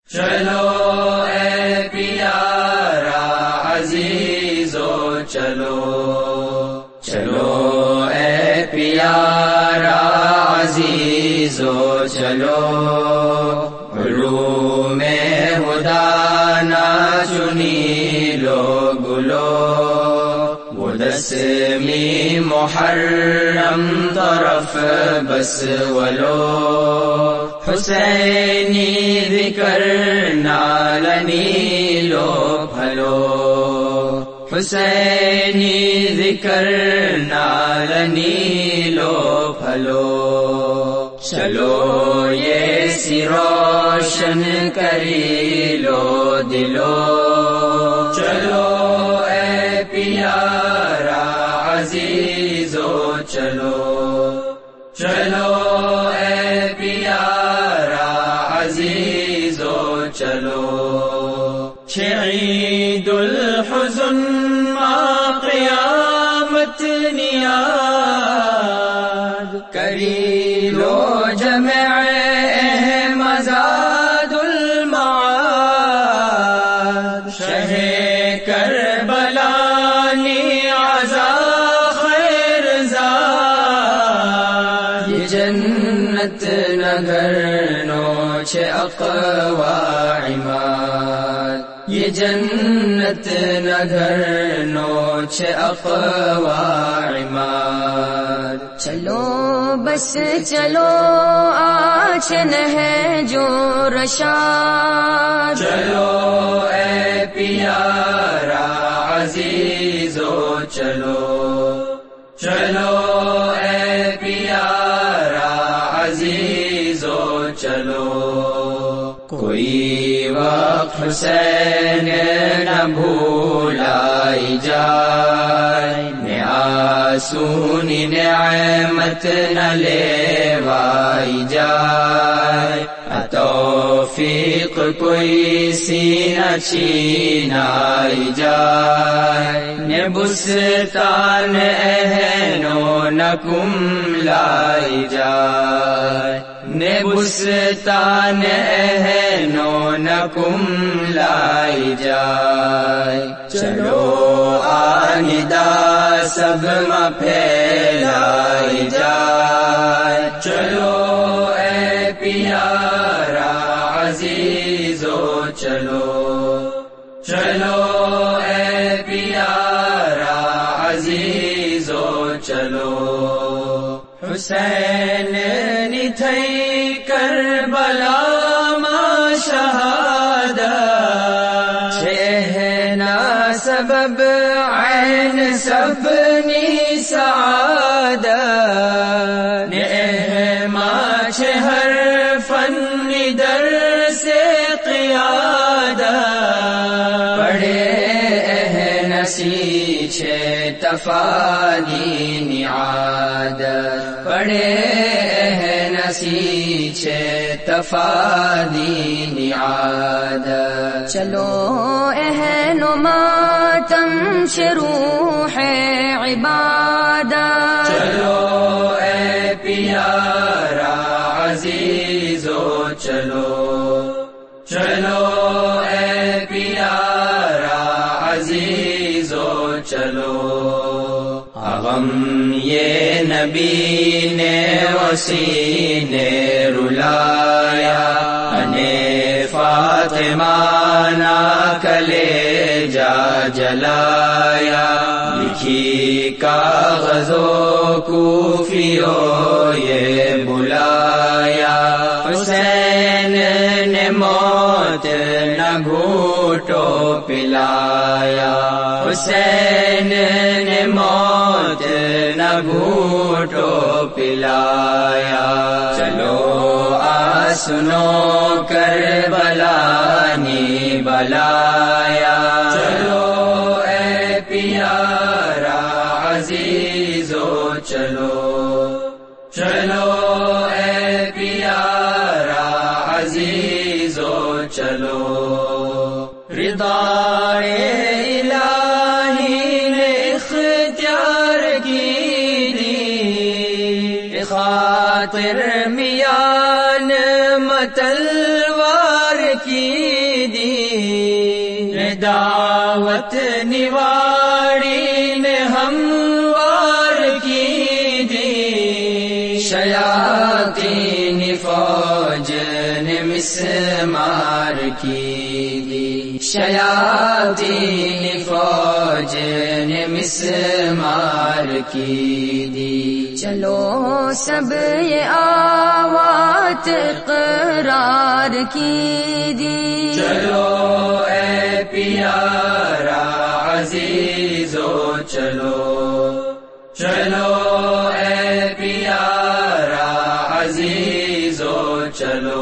چلو اے پیارا عزیزو چلو، چلو اے پیارا عزیزو چلو، علوم خدا نہ چنی لو گلو، وہ 10ویں محرم طرف بس ولو، حسینی ذکر نالنی لو پھلو، حسینی ذکر نالنی لو پھلو، چلو یہ سی روشن کری لو دلو، چلو اے پیارا عزیزو چلو، چلو اے پیارا عزیزو چلو، عید الحزن ما قیامت نیاد کری لو جمع مزاد المعاد، شہ کربلا نی عزا خیر زاد، یہ جنت نگر نوچ اقوا عماد، یہ جنت نگر نوچ اقوا عماد، چلو بس چلو آج ہے جو رشاد، چلو اے پیارا عزیزو چلو، چلو اے پیارا عزیزو چلو، کوئی وقت حسین نہ بھولائی جائے، آسونی نعمت نہ لیوائی جائے، توفیق کوئی سی نہ چھینائی جائے، بستان اہنو نہ کملائی جائے، بستان اہنو نہ کملائی جائے، چلو آندا سب میں پھیلائی جائے، چلو اے پیارا عزیزو چلو، چلو اے پیارا عزیزو چلو، حسین نی تھئی کربلا ما شہادت، چھہنا سبب عین سب نی سعادت، نعما ہر فن در سے قیادت، پڑھے نسی چھے تفانی نعادت، پڑھے نسی چھے تفانی نعادت، چلو اہن و ماتم شروع ہے عبادت، چلو اے پیارا عزیزو چلو، چلو اے پیارا عزیزو چلو، غم یہ نبی نے وسیع نے رلایا، انے فاطمہ نا کلے جا جلایا، لکھی کاغذوں کوفیوں یہ بلایا، حسین نے موت نہ گھوٹو پلایا، حسین نے موت نہ گھوٹو پلایا، چلو سنو کربلا نی بلایا، چلو اے پیارا عزیزو چلو، چلو اے پیارا عزیزو چلو، رضا الہی نے اختیار کی دی، خاطر میان تلوار کی دعوت نواڑی نے ہموار کی دی، شیاطین فوج نے مسمار کی دی، شیاطین فوج نے مسمار کی دی۔ چلو سب یہ آوات اقرار کی دی، چلو اے پیارا عزیزو چلو، چلو اے پیارا عزیزو چلو،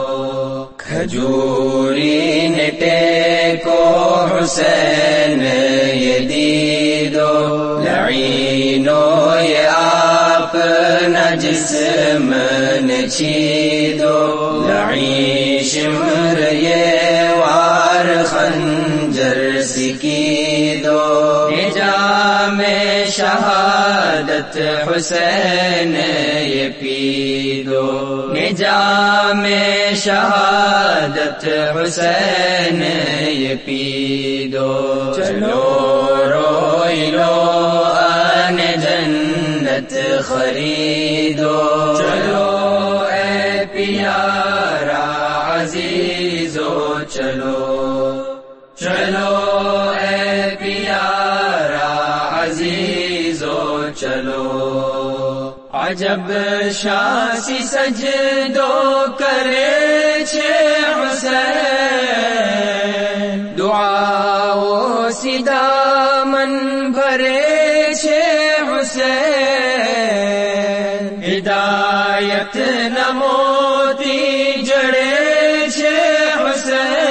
کھجوری نٹے کو حسین یہ دیدو، لعینو یہ آپ نہ جسم نے چھیدو، لعین شمر یہ وار خنجر سکیدو، نجام شہادت حسین یہ پیدو، نجام شہادت حسین یہ پیدو، چلو روئی لو آن جنت خریدو، چلو اے پیارا عزیزو چلو، چلو اے پیارا عزیزو چلو، عجب شاسی سجدو کرے چھے حسین، دعاو سدامن بھرے چھے حسین، ہدایت نموتی جڑے چھے حسین،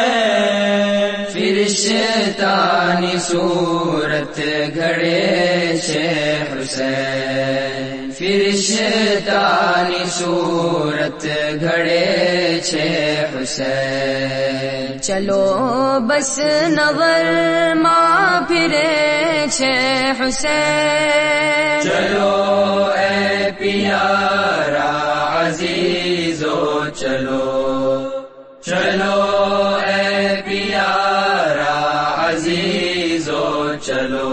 فرشتانی صورت گھڑے چھے حسین، فرشتانی صورت گھڑے چھے حسین، چلو بس نظر ماں پھرے چھے حسین، چلو اے پیارا عزیزو چلو، چلو اے پیارا عزیزو چلو،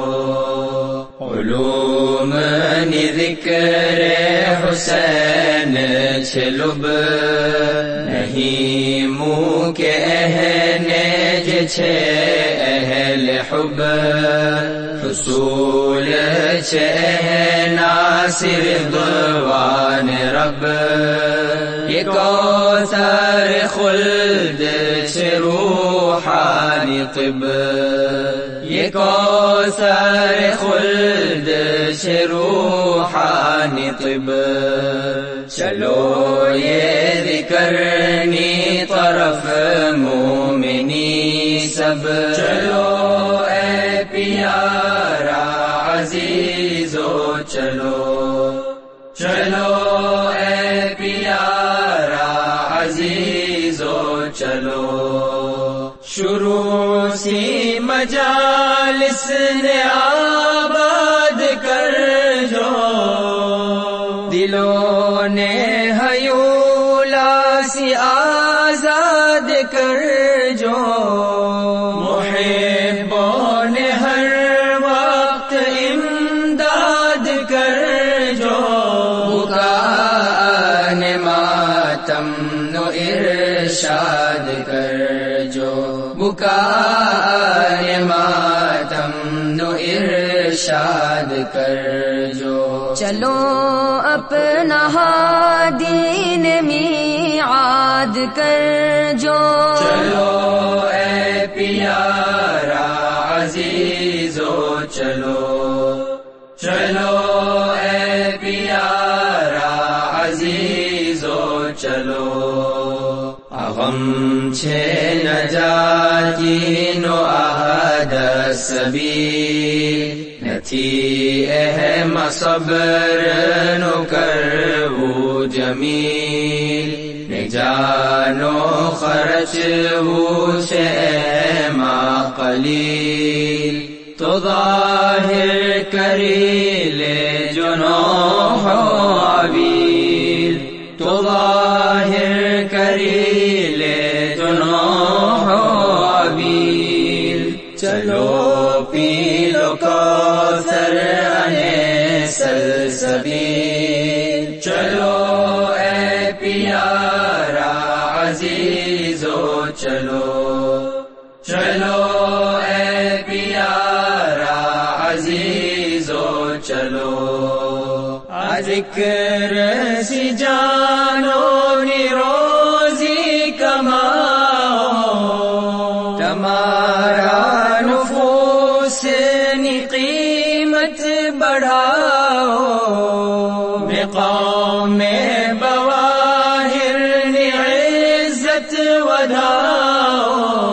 علوم نی ذکر حسین چھلب، نہیں منہ کے اہنے جچھے اہل حب، حصول چھے ناصر دوان رب، یہ کوثر خلد چھے روحانی طب، یہ کوثر خلد چھے روحانی طب، چلو یہ ذکرنی طرف مومنی سب، چلو اے پیارا عزیزو چلو، چلو اے پیارا عزیزو چلو، شروع سی مجالس نے آباد کر جو، دلوں نے حیولا سی آزاد کر جو، محبوں نے ہر وقت امداد کر جو، بکا نے ماتم نو ارشاد کر جو، بکا نے ماتم نو ارشاد کر جو، چلو اپنا دین میعاد کر جو، چلو اے پیارا عزیزو چلو، چلو اے پیارا عزیزو چلو، غم چھے نجاتی نو آہد سبیل، نتھی اہم صبر نو کرو جمیل، نجانو خرچ وہ چھے اہما قلیل، تو ظاہر کری لے جنوح و عبیل، تو ظاہر کری لے جنوح و عبیل، سبیل. چلو اے پیارا عزیزو چلو، چلو اے پیارا عزیزو چلو. ذکر سی جانو نی روزی کماؤ، تمہارا نفوس نی قیمت بڑھاؤ. قوم بواہر نی عزت ودھاؤ.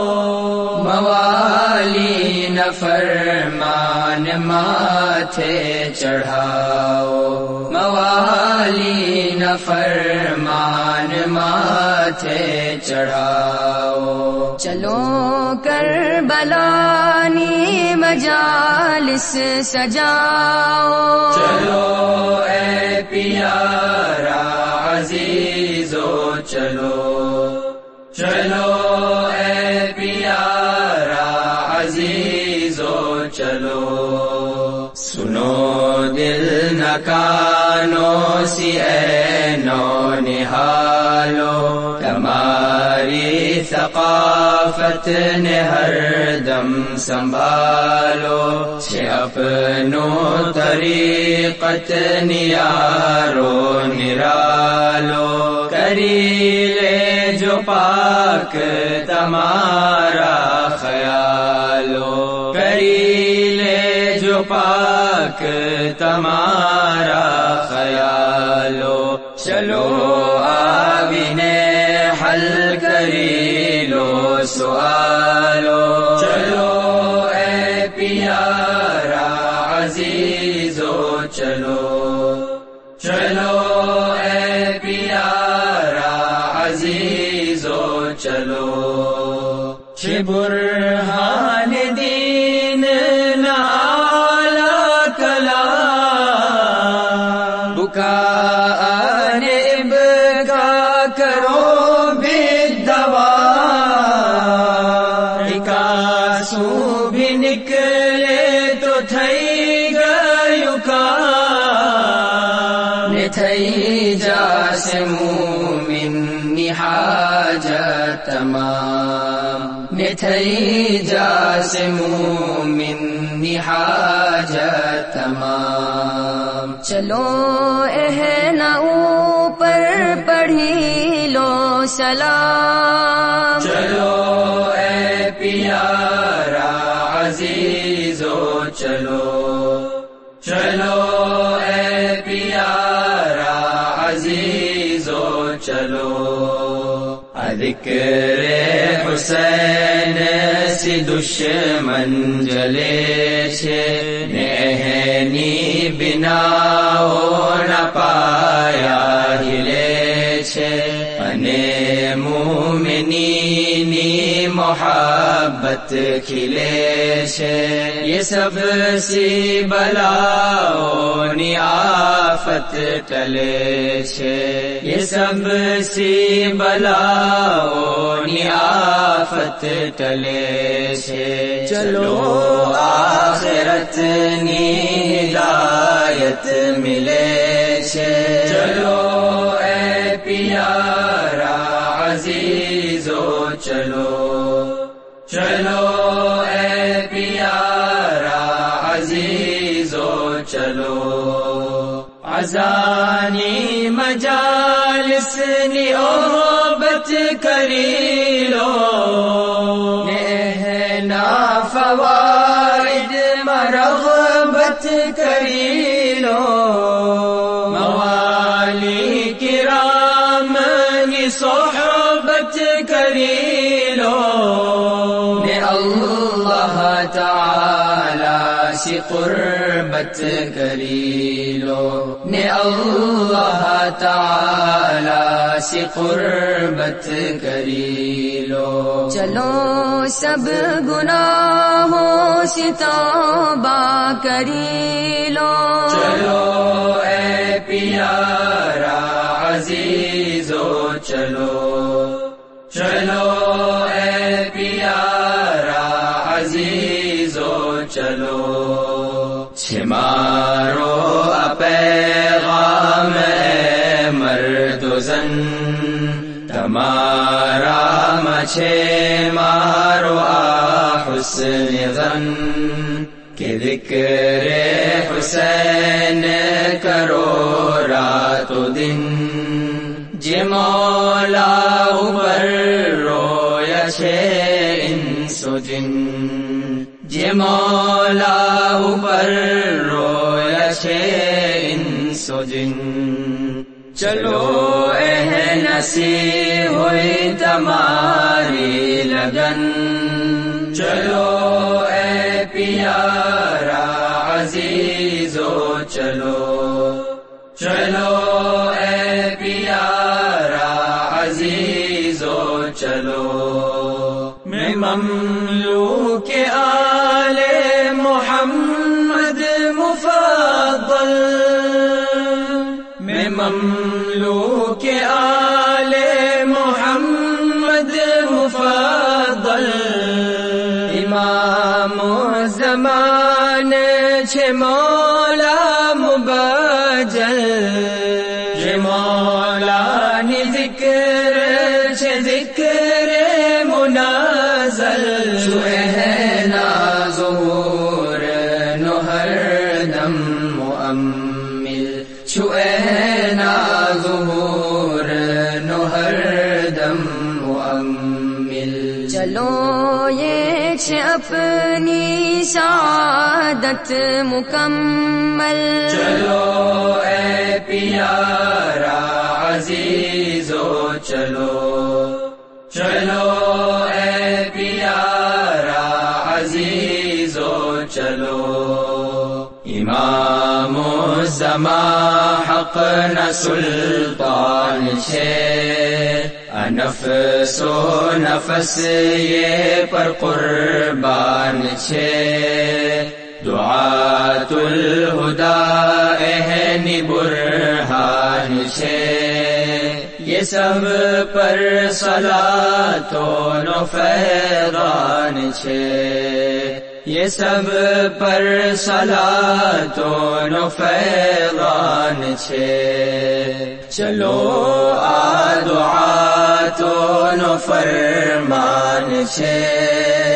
موالی نفرمان ماتھے چڑھاؤ، موالی نفرمان ماتھے چڑھاؤ. چلو کربلانی مجالس سجاؤ، چلو اے پیارا عزیزو چلو، چلو اے پیارا عزیزو چلو. سنو دل نکانوں سی اے نو نہالو، تمہاری ثقافت نے ہر دم سنبھالو. چھ اپنوں طریقت نیارو نرالو، کری لے جو پاک تمہارا خیالو، کری لے جو پاک تمہارا خیالو. چلو آبینے حل کری لو سوالو، چلو اے پیارا عزیزو چلو، چلو اے پیارا عزیزو چلو. چھ برہان دین نالا کلا، بکاء ابکا کرو بالدوا. رکاسو بھی نکلے تو تھئی گیو کام، تھئی جاس مومن حاجت تمام، تھئی جاس مومن حاجت تمام. چلو اہنا اوپر پڑھی لو سلام، چلو اے پیارا عزیزو چلو، چلو اے پیارا عزیزو چلو. ذکر حسین سی دشمن جلے چھے، نہنی بناؤ نہ پایا ہلے چھے. انے مومنینی محبت کھلے چھے، یہ سب سی بلاؤ نی آفت ٹلے چھے، یہ سب سی بلاؤ نی آفت ٹلے چھے. چلو آخرت نی ہدایت ملے چھے، چلو اے پیارا عزیزو چلو، چلو اے پیارا عزیزو چلو. ازانی مجالس نی اوبت کری لو، نہنا فوائد مرغبت کری لو. موالی کرام کی صحبت کری لو، اللہ تعالی سی قربت کری لو، اللہ تعالی سی قربت کری لو. چلو سب گناہوں سے توبہ کری لو، چلو اے پیارا عزیزو چلو، چلو اے پیارا عزیزو چلو. چھ مارو پیغام زن تمہارا مچھے مارو حسن زن کہ ذکر حسین کرو رات و دن جے مولا اوپر رویا چھے انس و جن جے مولا اوپر رویا چھے انس و جن چلو اے نسی ہوئی تمہاری لگن چلو اے پیارا عزیزو چلو چلو اے پیارا عزیزو چلو میں مملوک آل محمد مفضل میں مملوک آل محمد مفضل امام الزمان چھے مولا مبجل چھے مولا نی ذکر چھے ذکر منازل شو اہنا ظہور نو ہر دم مؤمل شو اہنا ظہور نو ہر دم مؤمل چلو یہ چھے اپنی سعادت مکمل چلو اے پیارا عزیزو چلو چلو اے پیارا عزیزو چلو امام الزمان حق نہ سلطان چھے نفس و نفس یہ پر قربان چھے دعات الہدا اہن برہان چھے یہ سب پر صلاۃ و فیضان چھے یہ سب پر صلاۃ و فیضان چھے چلو دعات و فرمان چھے